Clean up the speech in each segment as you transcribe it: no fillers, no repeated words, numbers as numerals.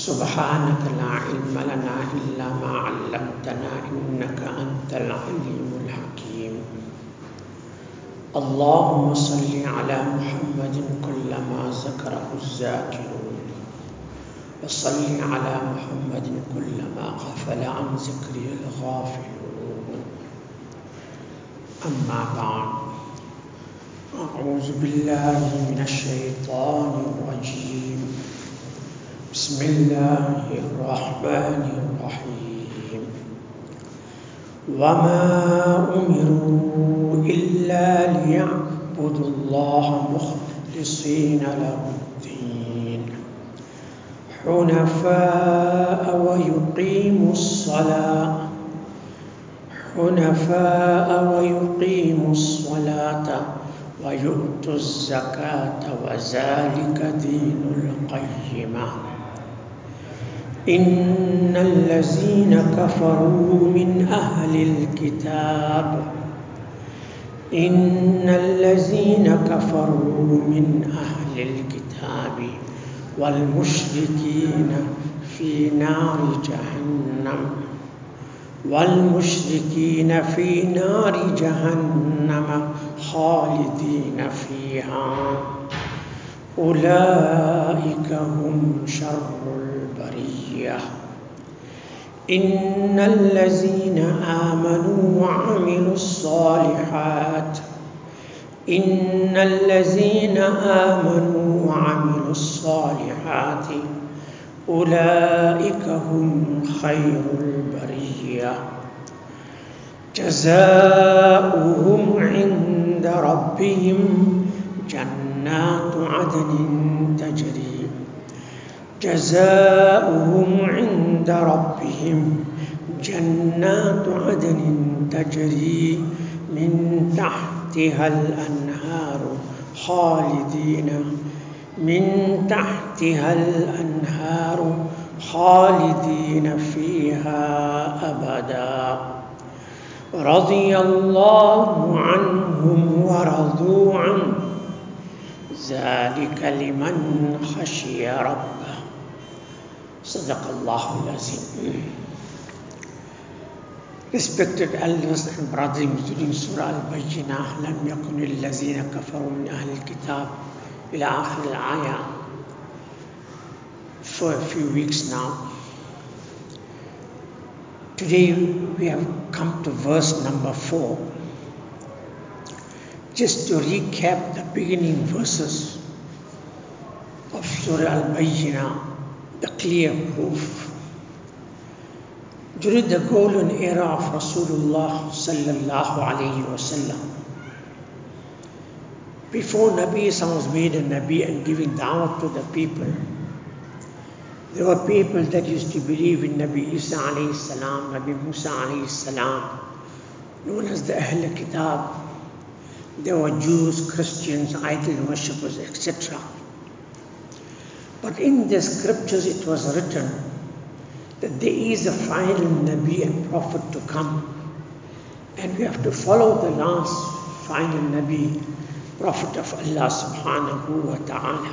سبحانك لا علم لنا إلا ما علمتنا إنك أنت العليم الحكيم. اللهم صل على محمد كلما ذكره الذاكرون وصل على محمد كلما غفل عن ذكره الغافلون. أما بعد، أعوذ بالله من الشيطان الرجيم. بسم الله الرحمن الرحيم. وما أمروا إلا ليعبدوا الله مخلصين له الدين حنفاء ويقيموا الصلاة ويؤتوا الزكاة وذلك دين القيمة. إن الذين كفروا من أهل الكتاب والمشركين في نار جهنم خالدين فيها أولئك هم شر البرية. إن الذين آمنوا وعملوا الصالحات أولئك هم خير البرية. جزاؤهم عند ربهم جنات عدن تجري من تحتها الأنهار خالدين فيها أبدا. رضي الله عنهم ورضوا عنه ذلك لمن خشي ربه. صدق الله العظيم. Respected elders and brothers, including Surah Al-Bayyinah, لم يكن الذين كفروا من أهل الكتاب إلى آخر الآية. For a few weeks now. Today we have come to verse number 4. Just to recap the beginning verses of Surah Al-Bayyinah, the clear proof. During the golden era of Rasulullah sallallahu alayhi wasallam, before Nabi Isa was made a Nabi and giving da'wah to the people, there were people that used to believe in Nabi Isa alayhi salam, Nabi Musa alayhi salam, known as the Ahl Kitab. There were Jews, Christians, idol worshippers, etc. But in the scriptures it was written that there is a final Nabi and Prophet to come, and we have to follow the last final Nabi, Prophet of Allah subhanahu wa ta'ala.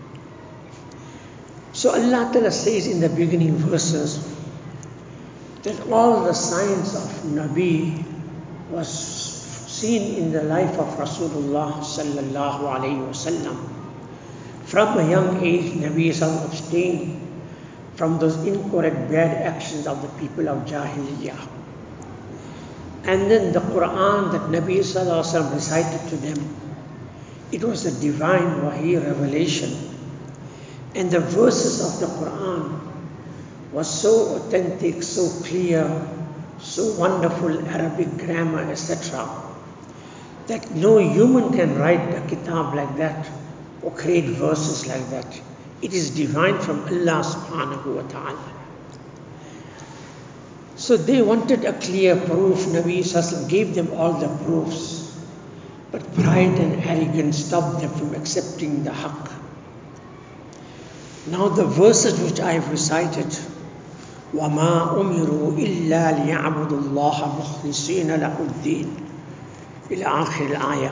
So Allah Ta'ala says in the beginning verses that all the signs of Nabi was seen in the life of Rasulullah sallallahu alayhi wasallam. From a young age, Nabi Sallallahu abstained from those incorrect bad actions of the people of Jahiliyyah. And then the Quran that Nabi Sallallahu Alaihi Wasallam recited to them, it was a divine wahi revelation. And the verses of the Quran was so authentic, so clear, so wonderful Arabic grammar, etc., that no human can write a kitab like that or create verses like that. It is divine from Allah subhanahu wa ta'ala. So they wanted a clear proof. Nabi Sallallahu gave them all the proofs. But pride and arrogance stopped them from accepting the haqq. Now the verses which I have recited, وَمَا أُمِرُوا إِلَّا لِيَعْبُدُوا اللَّهَ مُخْلِصِينَ لَهُ الدِّينَ إلى آخر الآية.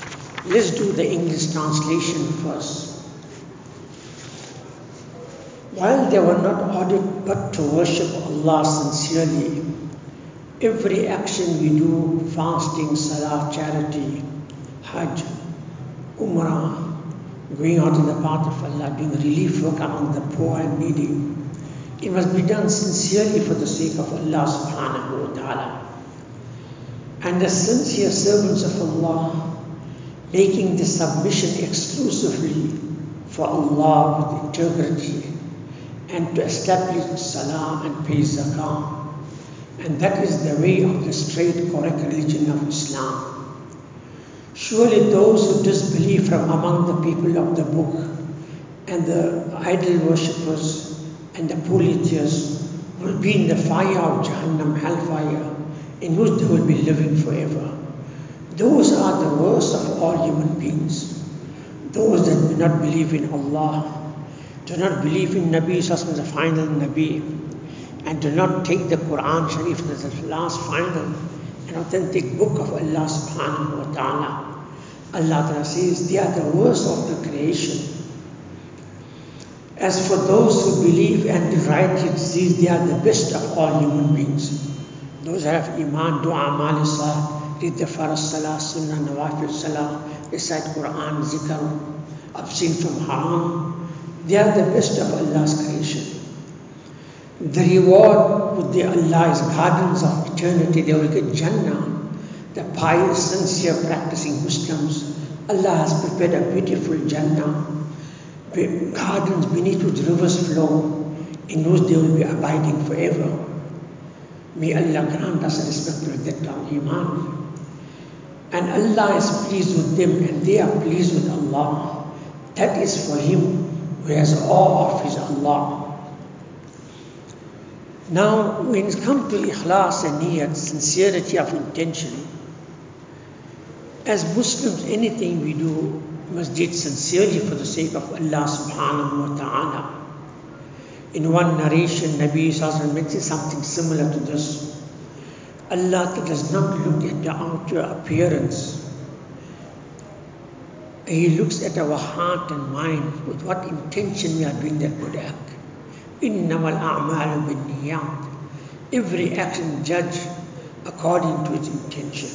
Let's do the English translation first. While they were not ordered but to worship Allah sincerely, every action we do, fasting, salah, charity, hajj, umrah, going out in the path of Allah, doing relief work among the poor and needy, it must be done sincerely for the sake of Allah subhanahu wa ta'ala. And the sincere servants of Allah, making the submission exclusively for Allah with integrity, and to establish salah and pay zakah. And that is the way of the straight, correct religion of Islam. Surely those who disbelieve from among the people of the book and the idol worshippers and the polytheists will be in the fire of Jahannam, hellfire, in which they will be living forever. Those are the worst of all human beings. Those that do not believe in Allah, do not believe in Nabi Sallallahu Alaihi Wasallam, the final Nabi, and do not take the Quran Sharif as the last final and authentic book of Allah subhanahu wa ta'ala. Allah Ta'ala says they are the worst of the creation. As for those who believe and do righteous deeds, they are the best of all human beings. Those who have Iman, Dua, Amal Salih, read the Farz Salah, Sunnah, Nawafil Salah, recite Quran, Zikr, abstain from haram, they are the best of Allah's creation. The reward with Allah is gardens of eternity. They will get Jannah. The pious, sincere, practicing Muslims, Allah has prepared a beautiful Jannah, gardens beneath which rivers flow, in which they will be abiding forever. May Allah grant us a respect to that of Iman. And Allah is pleased with them and they are pleased with Allah. That is for him who has awe of his Allah. Now, when it comes to ikhlas and niyat, sincerity of intention, as Muslims, anything we do must do it sincerely for the sake of Allah subhanahu wa ta'ala. In one narration, Nabi Sallallahu Alaihi Wasallam mentions something similar to this. Allah does not look at the outer appearance. He looks at our heart and mind, with what intention we are doing that good act. إِنَّمَا الْأَعْمَالُ بِالنِّيَّاتِ. Every action judged according to its intention.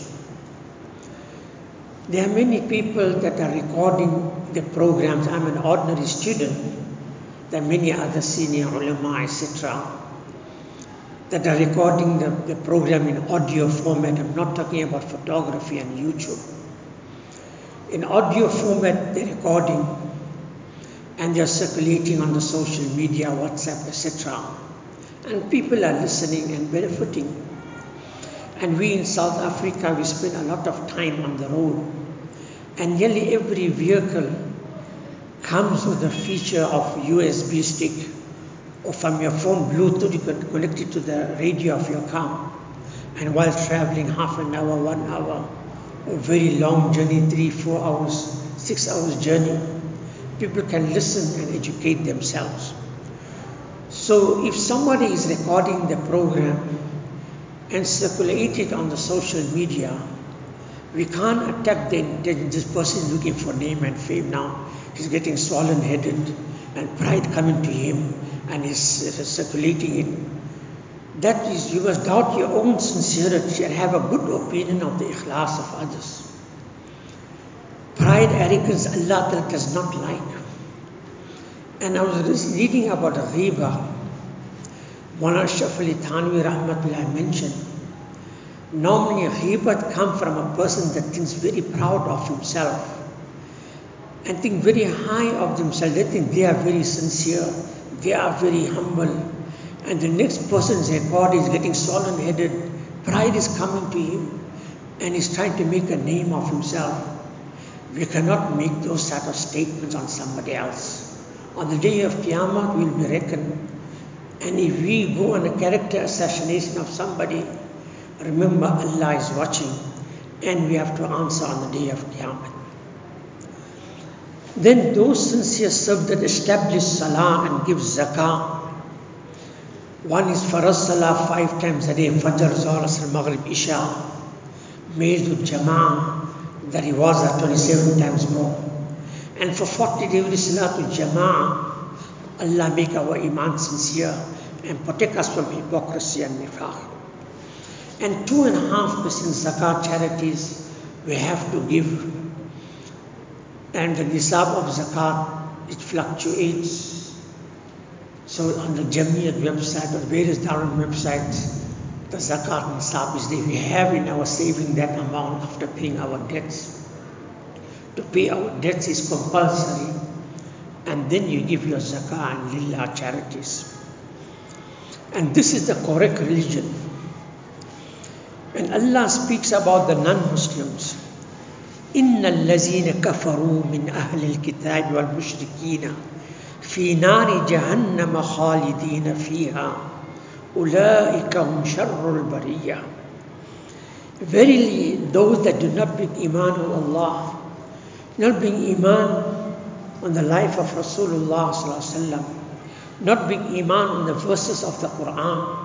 There are many people that are recording the programs. I'm an ordinary student. There are many other senior ulama, etc., that are recording the program in audio format. I'm not talking about photography and YouTube. In audio format, they're recording and they're circulating on the social media, WhatsApp, etc. And people are listening and benefiting. And we in South Africa, we spend a lot of time on the road. And nearly every vehicle comes with a feature of USB stick, or from your phone, Bluetooth, you can connect it to the radio of your car. And while traveling half an hour, 1 hour, a very long journey, 3, 4 hours, 6 hours journey, people can listen and educate themselves. So if somebody is recording the program and circulate it on the social media, we can't attack the intention. This person is looking for name and fame now. He's getting swollen-headed and pride coming to him and he's circulating it. That is, you must doubt your own sincerity and have a good opinion of the ikhlas of others. Pride, arrogance, Allah does not like. And I was reading about ghiba. Mawlana Ashraf Ali Thanwi Rahmatullah mentioned, normally ghibat comes from a person that thinks very proud of himself and think very high of themselves. They think they are very sincere, they are very humble. And the next person's record is getting swollen-headed. Pride is coming to him and he's trying to make a name of himself. We cannot make those sort of statements on somebody else. On the day of Qiyamah, we will be reckoned. And if we go on a character assassination of somebody, remember Allah is watching and we have to answer on the day of Qiyamah. Then those sincere servants that establish salah and give zakah. One is Farz Salah 5 times a day, Fajr, Zuhr, Asr, Maghrib, Isha, made with Jama'ah, the rewards are 27 times more. And for 40 days, Salatul Jama'ah, Allah make our iman sincere and protect us from hypocrisy and nifaq. And 2.5% zakat charities we have to give. And the nisab of zakat, it fluctuates. So on the Jamiyat website or various Darul websites, the zakat nisab is there. We have in our saving that amount after paying our debts. To pay our debts is compulsory, and then you give your zakah and lillah charities. And this is the correct religion. When Allah speaks about the non-Muslims, إِنَّ الَّذِينَ كَفَرُوا مِنْ أَهْلِ الْكِتَابِ وَالْمُشْرِكِينَ فِي نَارِ جَهَنَّمَ خَالِدِينَ فِيهَا أُولَٰئِكَ هُمْ شَرُّ الْبَرِيَّةِ. Verily, those that do not bring iman on Allah, not bring iman on the life of Rasulullah sallallahu alaihi wasallam, not bring iman on the verses of the Quran,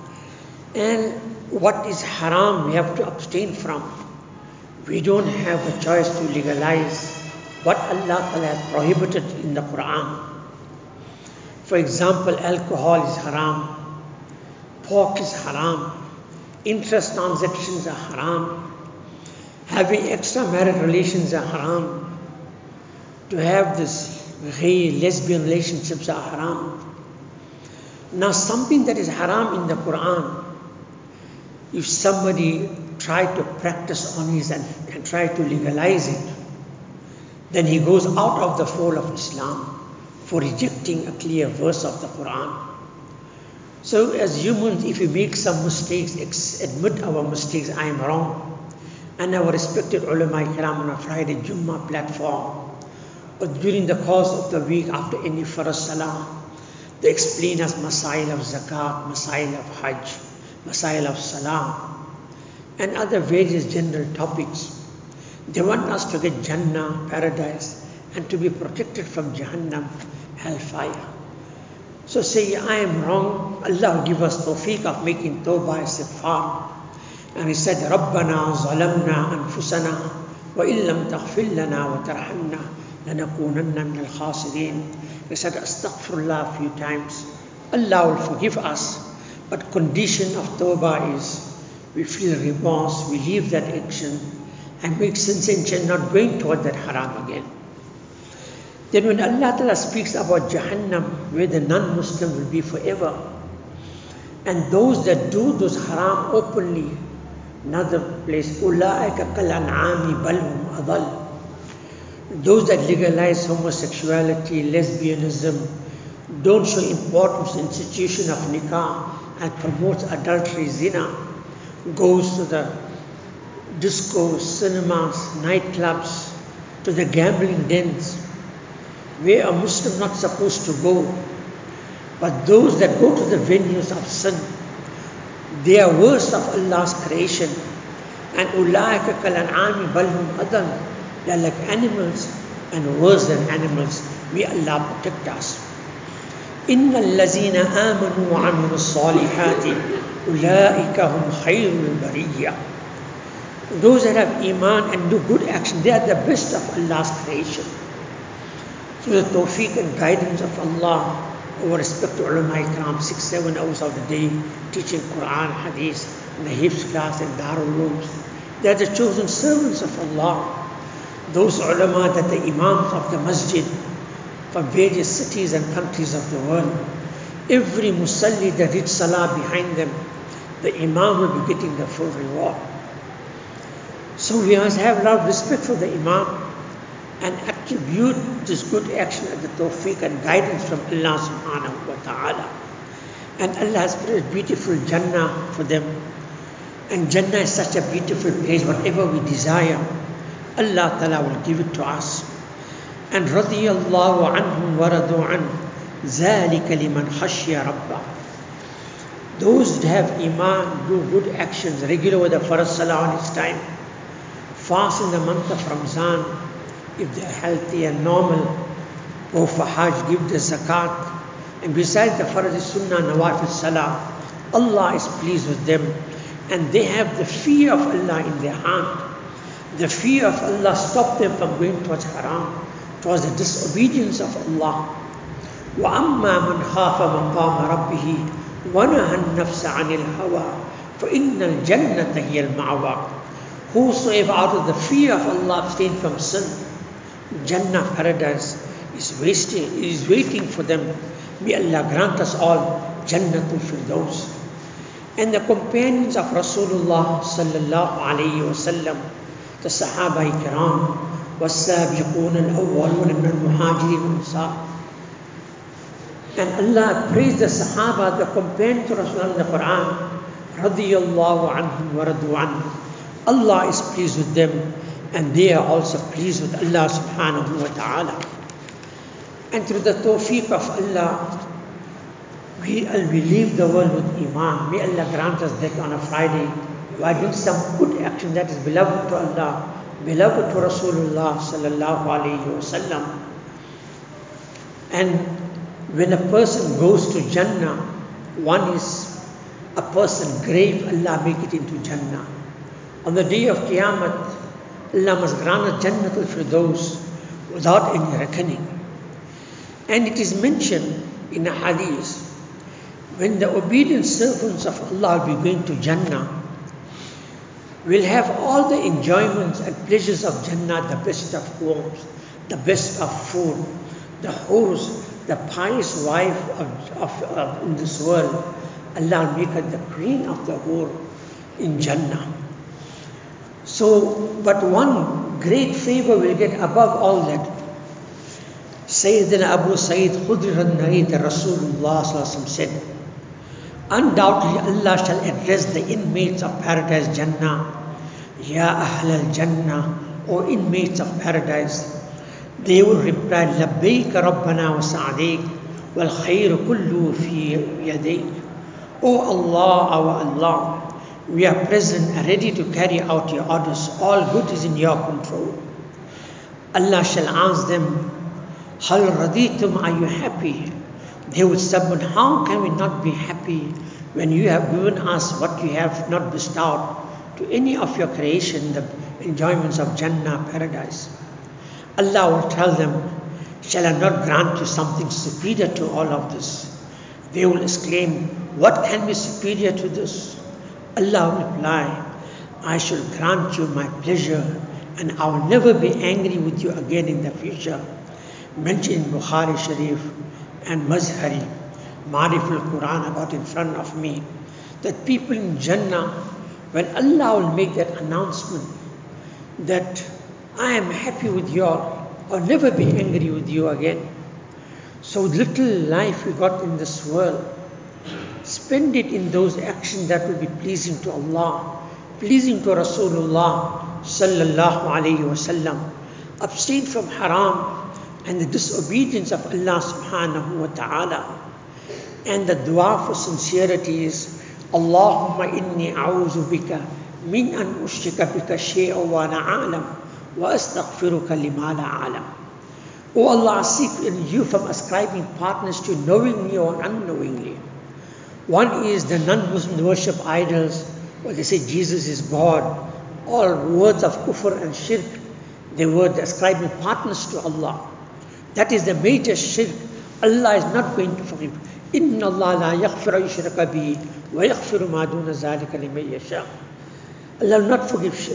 and what is haram we have to abstain from. We don't have a choice to legalize what Allah has prohibited in the Quran. For example, alcohol is haram, pork is haram, interest transactions are haram, having extramarital relations are haram, to have this gay, lesbian relationships are haram. Now something that is haram in the Quran, if somebody tried to practice on it and try to legalize it, then he goes out of the fold of Islam for rejecting a clear verse of the Quran. So as humans, if we make some mistakes, admit our mistakes, I am wrong. And our respected ulama kiram on a Friday Jummah platform, or during the course of the week after any farz salah, they explain us masail of zakat, masail of hajj, masail of salah, and other various general topics. They want us to get Jannah, paradise, and to be protected from Jahannam, hellfire. So say, I am wrong, Allah give us tawfiq of making tawbah, istighfar. And he said, رَبَّنَا ظَلَمْنَا أَنفُسَنَا وَإِن لَمْ تَغْفِرْ لَنَا وَتَرْحَمْنَا لَنَكُونَنَّ مِنَ الْخَاسِرِينَ. He said, astaghfirullah a few times. Allah will forgive us. But condition of tawbah is, we feel remorse, we leave that action, and make sincere not going toward that haram again. Then when Allah Ta'ala speaks about Jahannam, where the non-Muslim will be forever, and those that do those haram openly, another place, أُولَٰئِكَ كَالْأَنْعَامِ بَلْ هُمْ أَضَلُّ. Those that legalize homosexuality, lesbianism, don't show importance to the institution of nikah and promotes adultery, zina, goes to the discos, cinemas, nightclubs, to the gambling dens, where a Muslim not supposed to go. But those that go to the venues of sin, they are worse of Allah's creation. And أُولَٰئِكَ كَالْأَنْعَامِ بَلْ هُمْ أَضَلُّ. They are like animals and worse than animals. May Allah protect us. إِنَّ الَّذِينَ آمَنُوا وَعَمِلُوا الصَّالِحَاتِ أُولَٰئِكَ هُمْ خَيْرُ الْبَرِيَّةِ. Those that have iman and do good action, they are the best of Allah's creation. So the tawfiq and guidance of Allah, our respected ulama ikram, 6-7 hours of the day, teaching Quran, Hadith, in the Hifz class and Darul rooms. They are the chosen servants of Allah. Those ulama that the imams of the masjid from various cities and countries of the world, every musalli that reads salah behind them, the imam will be getting the full reward. So we must have a lot of respect for the imam and attribute this good action as the tawfiq and guidance from Allah subhanahu wa ta'ala. And Allah has put a beautiful Jannah for them. And Jannah is such a beautiful place, whatever we desire, Allah ta'ala will give it to us. And radiyallahu anhum wa radu an, ذَلِكَ لِمَنْ خَشِيَ رَبَّهُ. Those that have iman, do good actions, regular with the farz salah on its time, fast in the month of Ramzan, if they are healthy and normal, go for hajj, give the zakat, and besides the farz sunnah, nawafil salah, Allah is pleased with them, and they have the fear of Allah in their heart. The fear of Allah stops them from going towards haram, towards the disobedience of Allah. وَأَمَّا مَنْ خَافَ مَقَامَ رَبِّهِ وَنَهَى النَّفْسَ عَنِ الْهَوَى فَإِنَّ الْجَنَّةَ هِيَ الْمَأْوَى. Whosoever out of the fear of Allah abstain from sin, Jannah, paradise, is waiting for them. May Allah grant us all Jannatul Firdaus. And the companions of Rasulullah sallallahu alayhi wa sallam, the Sahaba Ikram, وَالسَّابِقُونَ الْأَوَّلُونَ مِنَ الْمُهَاجِرِينَ وَالْأَنصَارِ. And Allah praised the Sahaba, the companions of Rasulullah in the Quran, radiyallahu anhum wa radu anhum. Allah is pleased with them and they are also pleased with Allah subhanahu wa ta'ala. And through the tawfiq of Allah, we leave the world with Iman. May Allah grant us that on a Friday, while doing some good action that is beloved to Allah, beloved to Rasulullah sallallahu alayhi wa sallam. And when a person goes to Jannah, one is a person grave, Allah make it into Jannah. On the day of Qiyamah, Allah must grant us Jannatul Firdaus without any reckoning. And it is mentioned in a hadith, when the obedient servants of Allah will be going to Jannah, will have all the enjoyments and pleasures of Jannah, the best of homes, the best of food, the hurs, the pious wife in this world. Allah will make her the queen of the hur in Jannah. So, but one great favor will get above all that. Sayyidina Abu Sa'id Khudri Radnari, the Rasulullah said, undoubtedly Allah shall address the inmates of paradise Jannah, Ya Ahl al-Jannah, O inmates of paradise. They will reply, Labbaik Rabbana wa Sa'adik, wal khayru kullu fi yadayk. O Allah, our Allah, we are present and ready to carry out your orders. All good is in your control. Allah shall ask them, Hal raditum, are you happy? They would say, but how can we not be happy when you have given us what you have not bestowed to any of your creation, the enjoyments of Jannah, paradise? Allah will tell them, shall I not grant you something superior to all of this? They will exclaim, what can be superior to this? Allah will reply, I shall grant you my pleasure and I will never be angry with you again in the future. Mentioned in Bukhari Sharif and Mazhari, Marif al-Quran about in front of me, that people in Jannah, when Allah will make that announcement that I am happy with you all, I'll never be angry with you again. So little life we got in this world, spend it in those actions that will be pleasing to Allah, pleasing to Rasulullah sallallahu alayhi wa sallam. Abstain from haram and the disobedience of Allah subhanahu wa ta'ala. And the dua for sincerity is, Allahumma inni a'udhu bika min an ushrika bika shay'an wa ana a'lam wa astaghfiruka lima la a'lam. O Allah, I seek in you from ascribing partners to you knowingly or unknowingly. One is the non-Muslim worship idols, or they say Jesus is God. All words of kufr and shirk, they were ascribing partners to Allah. That is the major shirk. Allah is not going to forgive. Inna Allah la yaghfiru yushraka bihi wa yaghfiru ma duna zalika liman yasha. Allah will not forgive shirk.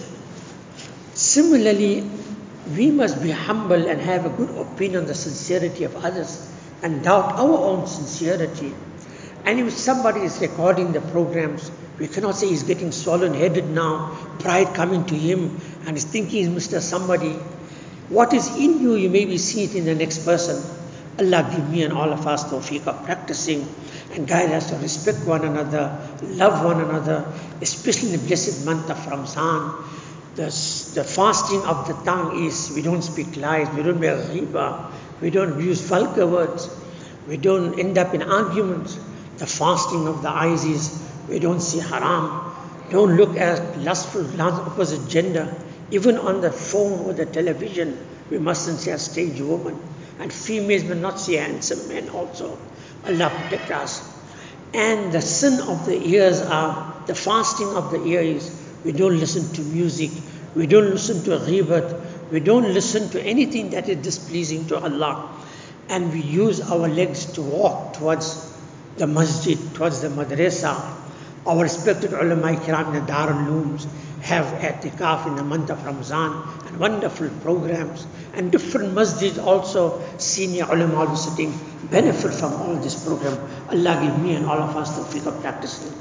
Similarly, we must be humble and have a good opinion on the sincerity of others and doubt our own sincerity. And if somebody is recording the programs, we cannot say he's getting swollen-headed now, pride coming to him, and he's thinking he's Mr. Somebody. What is in you, you maybe see it in the next person. Allah give me and all of us tawfiq of practicing and guide us to respect one another, love one another, especially in the blessed month of Ramzan. The fasting of the tongue is, we don't speak lies, we don't make riba, we don't use vulgar words, we don't end up in arguments. The fasting of the eyes is, we don't see haram, don't look at lustful, opposite gender. Even on the phone or the television, we mustn't see a strange woman. And females will not see handsome men also. Allah protect us. And the sin of the ears are, the fasting of the ear is, we don't listen to music, we don't listen to ghibat, we don't listen to anything that is displeasing to Allah. and we use our legs to walk towards the masjid, towards the madrasa. Our respected ulama kiram in the Darul Ulooms have i'tikaf in the month of Ramzan and wonderful programs. And different masjids also, senior ulama will be sitting, benefit from all this program. Allah give me and all of us the tawfiq of practicing.